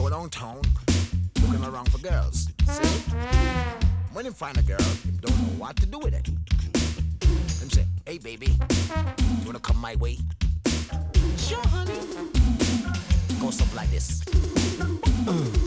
go downtown looking around for girls. See? When him find a girl, him don't know what to do with it. Him say, hey baby, you wanna come my way? Sure, honey. Go something like this.